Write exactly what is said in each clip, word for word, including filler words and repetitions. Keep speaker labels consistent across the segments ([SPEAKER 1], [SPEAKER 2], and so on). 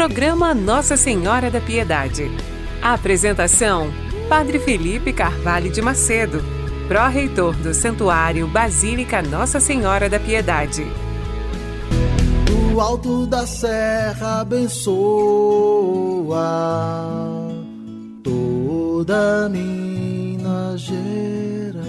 [SPEAKER 1] Programa Nossa Senhora da Piedade. A apresentação: Padre Felipe Carvalho de Macedo, pró-reitor do Santuário Basílica Nossa Senhora da Piedade.
[SPEAKER 2] Do alto da serra abençoa toda Minas Gerais.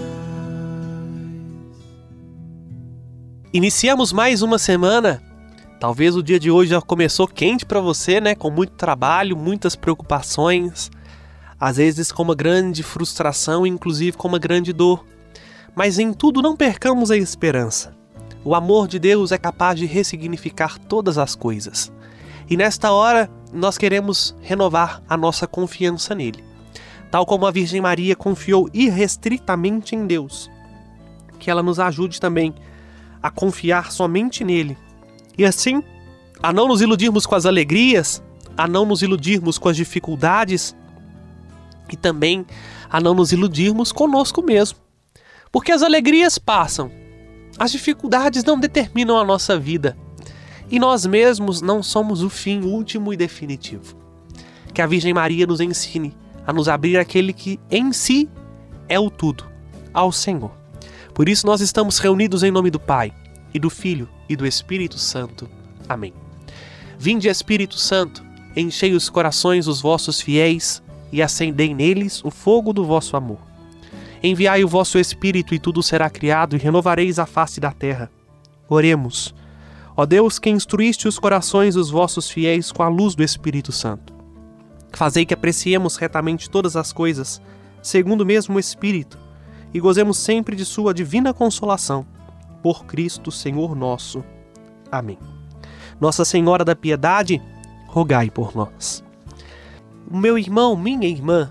[SPEAKER 3] Iniciamos mais uma semana. Talvez o dia de hoje já começou quente para você, né? Com muito trabalho, muitas preocupações, às vezes com uma grande frustração, inclusive com uma grande dor. Mas em tudo não percamos a esperança. O amor de Deus é capaz de ressignificar todas as coisas. E nesta hora nós queremos renovar a nossa confiança nele. Tal como a Virgem Maria confiou irrestritamente em Deus. Que ela nos ajude também a confiar somente nele. E assim, a não nos iludirmos com as alegrias, a não nos iludirmos com as dificuldades e também a não nos iludirmos conosco mesmo. Porque as alegrias passam, as dificuldades não determinam a nossa vida e nós mesmos não somos o fim último e definitivo. Que a Virgem Maria nos ensine a nos abrir àquele que em si é o tudo, ao Senhor. Por isso nós estamos reunidos em nome do Pai, e do Filho e do Espírito Santo. Amém. Vinde, Espírito Santo, enchei os corações dos vossos fiéis e acendei neles o fogo do vosso amor. Enviai o vosso Espírito e tudo será criado e renovareis a face da terra. Oremos. Ó Deus, que instruíste os corações dos vossos fiéis com a luz do Espírito Santo. Fazei que apreciemos retamente todas as coisas, segundo o mesmo Espírito, e gozemos sempre de sua divina consolação. Por Cristo, Senhor nosso. Amém. Nossa Senhora da Piedade, rogai por nós. Meu irmão, minha irmã,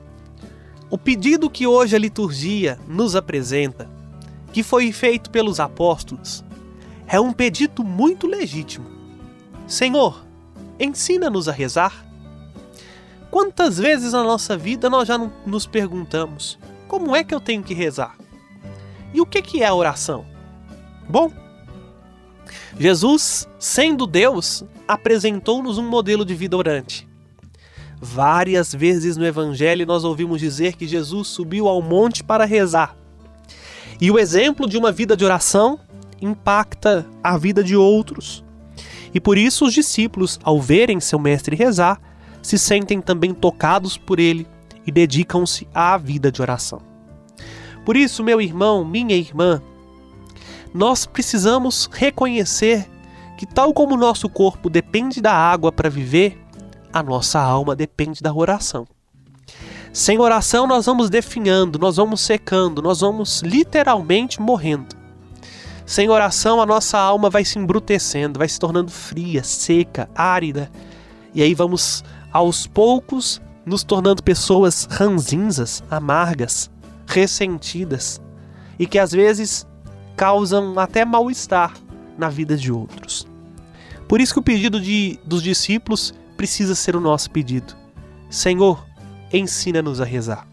[SPEAKER 3] o pedido que hoje a liturgia nos apresenta, que foi feito pelos apóstolos, é um pedido muito legítimo. Senhor, ensina-nos a rezar. Quantas vezes na nossa vida nós já nos perguntamos, como é que eu tenho que rezar? E o que é a oração? Bom, Jesus, sendo Deus, apresentou-nos um modelo de vida orante. Várias vezes no Evangelho nós ouvimos dizer que Jesus subiu ao monte para rezar. E o exemplo de uma vida de oração impacta a vida de outros. E por isso os discípulos, ao verem seu mestre rezar, se sentem também tocados por ele e dedicam-se à vida de oração. Por isso, meu irmão, minha irmã, nós precisamos reconhecer que, tal como o nosso corpo depende da água para viver, a nossa alma depende da oração. Sem oração nós vamos definhando, nós vamos secando, nós vamos literalmente morrendo. Sem oração a nossa alma vai se embrutecendo, vai se tornando fria, seca, árida. E aí vamos, aos poucos, nos tornando pessoas ranzinzas, amargas, ressentidas e que às vezes causam até mal-estar na vida de outros. Por isso que o pedido de, dos discípulos precisa ser o nosso pedido. Senhor, ensina-nos a rezar.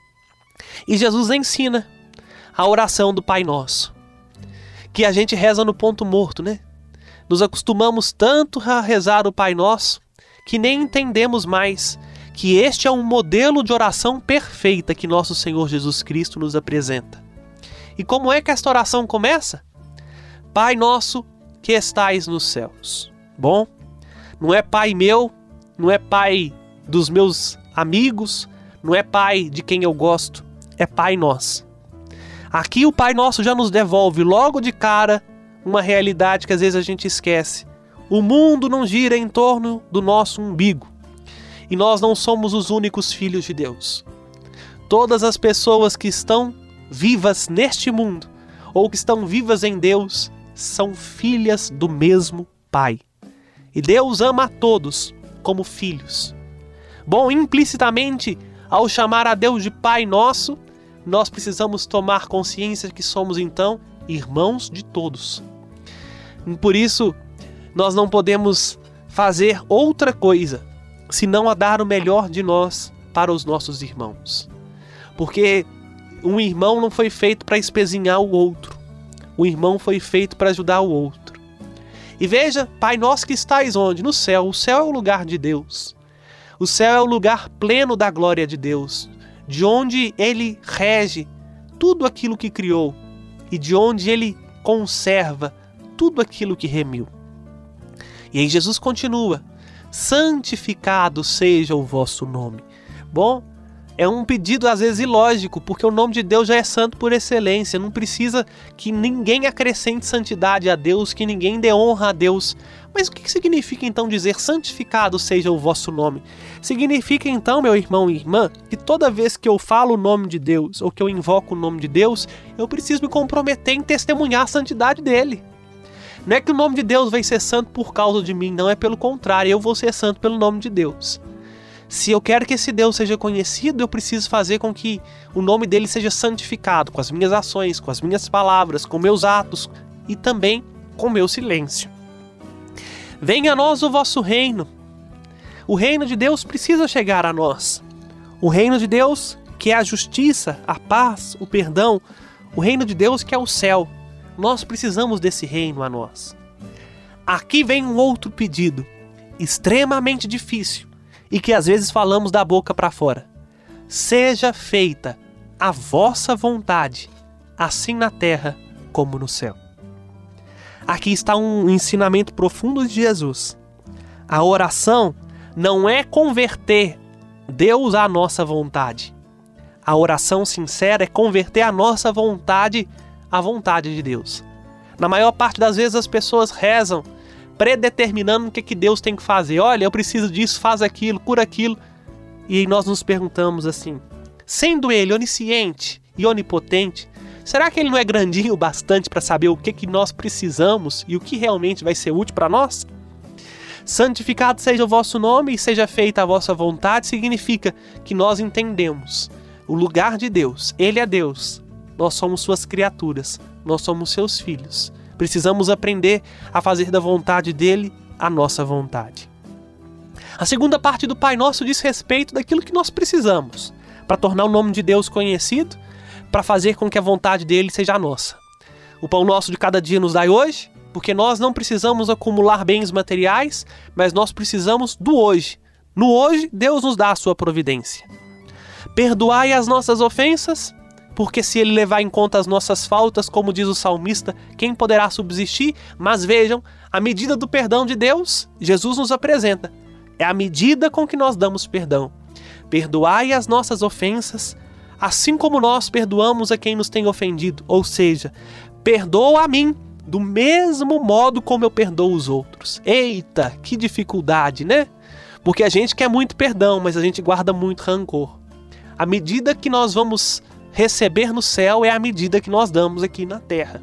[SPEAKER 3] E Jesus ensina a oração do Pai Nosso, que a gente reza no ponto morto, né? Nos acostumamos tanto a rezar o Pai Nosso que nem entendemos mais que este é um modelo de oração perfeita que nosso Senhor Jesus Cristo nos apresenta. E como é que esta oração começa? Pai nosso que estais nos céus. Bom, não é Pai meu, não é Pai dos meus amigos, não é Pai de quem eu gosto, é Pai nosso. Aqui o Pai Nosso já nos devolve logo de cara uma realidade que às vezes a gente esquece. O mundo não gira em torno do nosso umbigo. E nós não somos os únicos filhos de Deus. Todas as pessoas que estão vivas neste mundo, ou que estão vivas em Deus, são filhas do mesmo Pai. E Deus ama a todos como filhos. Bom, implicitamente, ao chamar a Deus de Pai Nosso, nós precisamos tomar consciência que somos então irmãos de todos. E por isso, nós não podemos fazer outra coisa senão a dar o melhor de nós para os nossos irmãos. Porque um irmão não foi feito para espezinhar o outro. O irmão foi feito para ajudar o outro. E veja, Pai nosso que estais onde? No céu. O céu é o lugar de Deus. O céu é o lugar pleno da glória de Deus, de onde Ele rege tudo aquilo que criou e de onde Ele conserva tudo aquilo que remiu. E aí Jesus continua: santificado seja o vosso nome. Bom, é um pedido às vezes ilógico, porque o nome de Deus já é santo por excelência. Não precisa que ninguém acrescente santidade a Deus, que ninguém dê honra a Deus. Mas o que significa então dizer santificado seja o vosso nome? Significa então, meu irmão e irmã, que toda vez que eu falo o nome de Deus, ou que eu invoco o nome de Deus, eu preciso me comprometer em testemunhar a santidade dele. Não é que o nome de Deus vai ser santo por causa de mim, não, é pelo contrário, eu vou ser santo pelo nome de Deus. Se eu quero que esse Deus seja conhecido, eu preciso fazer com que o nome dele seja santificado, com as minhas ações, com as minhas palavras, com meus atos e também com meu silêncio. Venha a nós o vosso reino. O reino de Deus precisa chegar a nós. O reino de Deus, que é a justiça, a paz, o perdão. O reino de Deus, que é o céu. Nós precisamos desse reino a nós. Aqui vem um outro pedido, extremamente difícil, e que às vezes falamos da boca para fora. Seja feita a vossa vontade, assim na terra como no céu. Aqui está um ensinamento profundo de Jesus. A oração não é converter Deus à nossa vontade. A oração sincera é converter a nossa vontade à vontade de Deus. Na maior parte das vezes as pessoas rezam predeterminando o que, que Deus tem que fazer. Olha, eu preciso disso, faz aquilo, cura aquilo. E aí nós nos perguntamos assim, sendo Ele onisciente e onipotente, será que Ele não é grandinho o bastante para saber o que, que nós precisamos e o que realmente vai ser útil para nós? Santificado seja o vosso nome e seja feita a vossa vontade significa que nós entendemos o lugar de Deus. Ele é Deus. Nós somos suas criaturas. Nós somos seus filhos. Precisamos aprender a fazer da vontade dele a nossa vontade. A segunda parte do Pai Nosso diz respeito daquilo que nós precisamos para tornar o nome de Deus conhecido, para fazer com que a vontade dele seja a nossa. O pão nosso de cada dia nos dai hoje, porque nós não precisamos acumular bens materiais, mas nós precisamos do hoje. No hoje, Deus nos dá a sua providência. Perdoai as nossas ofensas, porque se Ele levar em conta as nossas faltas, como diz o salmista, quem poderá subsistir? Mas vejam, a medida do perdão de Deus, Jesus nos apresenta. É a medida com que nós damos perdão. Perdoai as nossas ofensas, assim como nós perdoamos a quem nos tem ofendido. Ou seja, perdoa a mim, do mesmo modo como eu perdoo os outros. Eita, que dificuldade, né? Porque a gente quer muito perdão, mas a gente guarda muito rancor. A medida que nós vamos receber no céu é a medida que nós damos aqui na terra.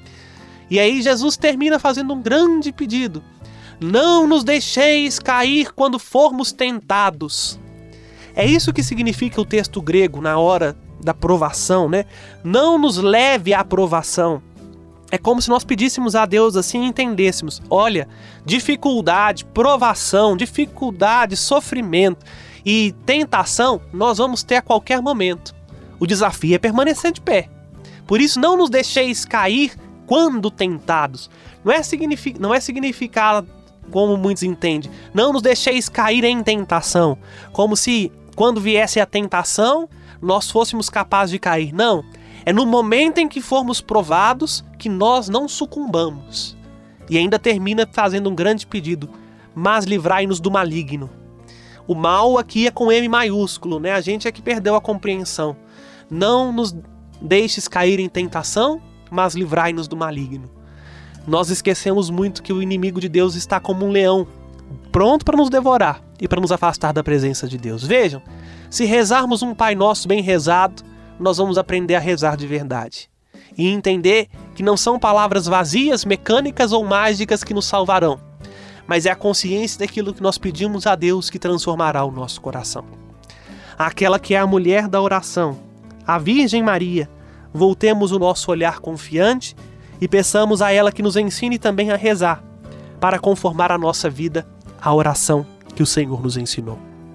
[SPEAKER 3] E aí Jesus termina fazendo um grande pedido. Não nos deixeis cair quando formos tentados. É isso que significa o texto grego na hora da provação, né? Não nos leve à provação. É como se nós pedíssemos a Deus assim e entendêssemos. Olha, dificuldade, provação, dificuldade, sofrimento e tentação nós vamos ter a qualquer momento. O desafio é permanecer de pé. Por isso não nos deixeis cair quando tentados. Não é, signific... não é significar, como muitos entendem, não nos deixeis cair em tentação. Como se quando viesse a tentação nós fôssemos capazes de cair. Não. É no momento em que formos provados que nós não sucumbamos. E ainda termina fazendo um grande pedido. Mas livrai-nos do maligno. O mal aqui é com M maiúsculo, né? A gente é que perdeu a compreensão. Não nos deixes cair em tentação, mas livrai-nos do maligno. Nós esquecemos muito que o inimigo de Deus está como um leão, pronto para nos devorar e para nos afastar da presença de Deus. Vejam, se rezarmos um Pai Nosso bem rezado, nós vamos aprender a rezar de verdade. E entender que não são palavras vazias, mecânicas ou mágicas que nos salvarão, mas é a consciência daquilo que nós pedimos a Deus que transformará o nosso coração. Aquela que é a mulher da oração, a Virgem Maria, voltemos o nosso olhar confiante e peçamos a ela que nos ensine também a rezar, para conformar a nossa vida à oração que o Senhor nos ensinou.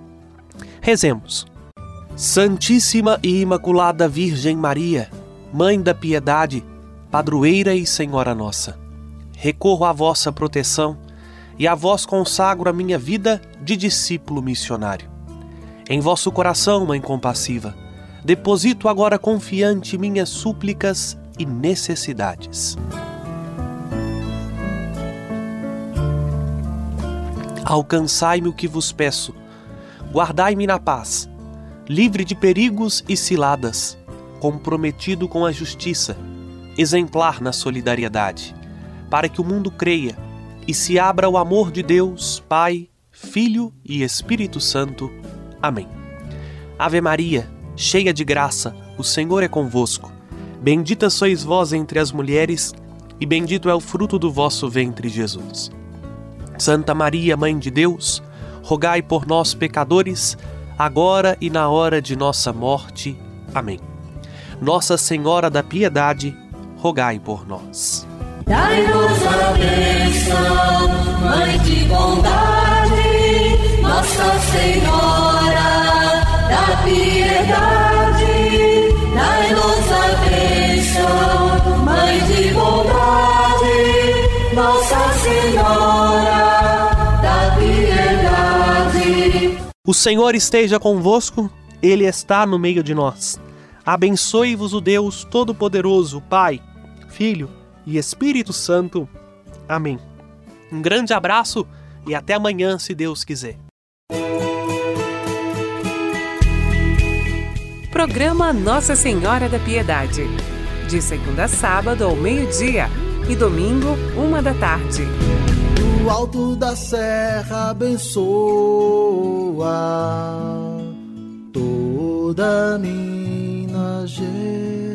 [SPEAKER 3] Rezemos. Santíssima e Imaculada Virgem Maria, Mãe da Piedade, Padroeira e Senhora nossa, recorro à vossa proteção e a vós consagro a minha vida de discípulo missionário. Em vosso coração, Mãe compassiva, deposito agora confiante minhas súplicas e necessidades. Alcançai-me o que vos peço, guardai-me na paz, livre de perigos e ciladas, comprometido com a justiça, exemplar na solidariedade, para que o mundo creia e se abra o amor de Deus, Pai, Filho e Espírito Santo. Amém. Ave Maria, cheia de graça, o Senhor é convosco. Bendita sois vós entre as mulheres, e bendito é o fruto do vosso ventre, Jesus. Santa Maria, Mãe de Deus, rogai por nós, pecadores, agora e na hora de nossa morte. Amém. Nossa Senhora da Piedade, rogai por nós.
[SPEAKER 4] Dai-nos a bênção, Mãe de bondade, Nossa Senhora da Piedade. Dai-nos a bênção, Mãe de bondade, Nossa Senhora da Piedade.
[SPEAKER 3] O Senhor esteja convosco, Ele está no meio de nós. Abençoe-vos o Deus Todo-Poderoso, Pai, Filho e Espírito Santo. Amém. Um grande abraço e até amanhã, se Deus quiser.
[SPEAKER 1] Programa Nossa Senhora da Piedade. De segunda a sábado ao meio-dia e domingo, uma da tarde.
[SPEAKER 2] Do alto da serra abençoa toda Minas Gerais.